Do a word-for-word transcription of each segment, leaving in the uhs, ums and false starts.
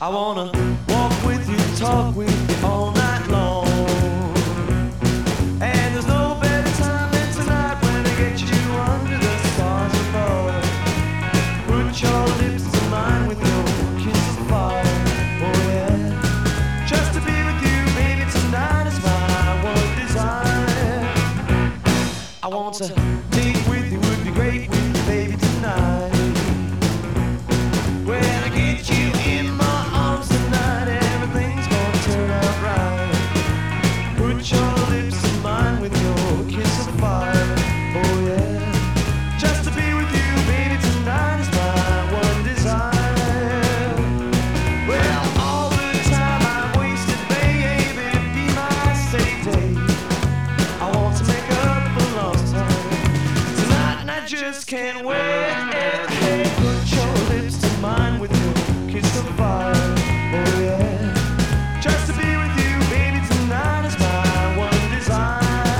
I wanna walk with you, talk with you all night long. And there's no better time than tonight when I get you under the stars above. Put your lips to mine with your kiss of fire. Oh yeah, just to be with you, baby, tonight is my one desire. I want to be with you, would be great with you, baby, tonight. When I get you in my arms tonight, everything's gonna turn out right. Put your lips in mine with your kiss of fire. Oh yeah, just to be with you, baby, tonight is my one desire. Well, all the time I've wasted, baby, be my steady day. I want to make up for lost time tonight, and I just can't wait. Hey, put your lips to mine with your kiss of fire. Oh yeah, just to be with you, baby, tonight is my one desire.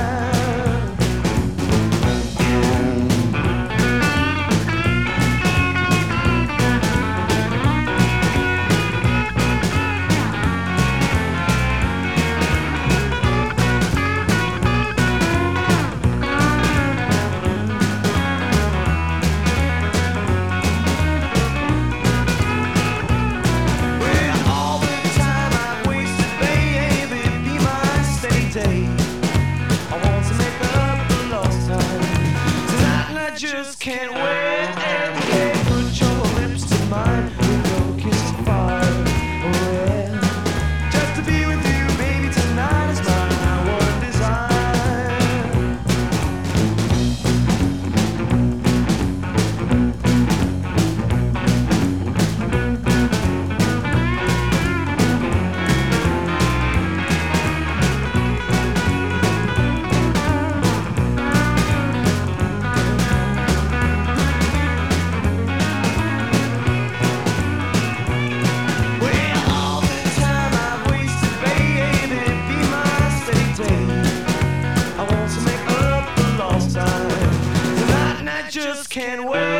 Well, all the time I've wasted, baby, be my steady day. I want to make up for lost time tonight, and I just can't wait. Hey, put your lips to mine with your kiss of fire. Oh yeah, just to be with you, baby, tonight is my one desire. Well, all the time I've wasted, baby, be my steady day. I want to make up for lost time tonight, and I just can't wait.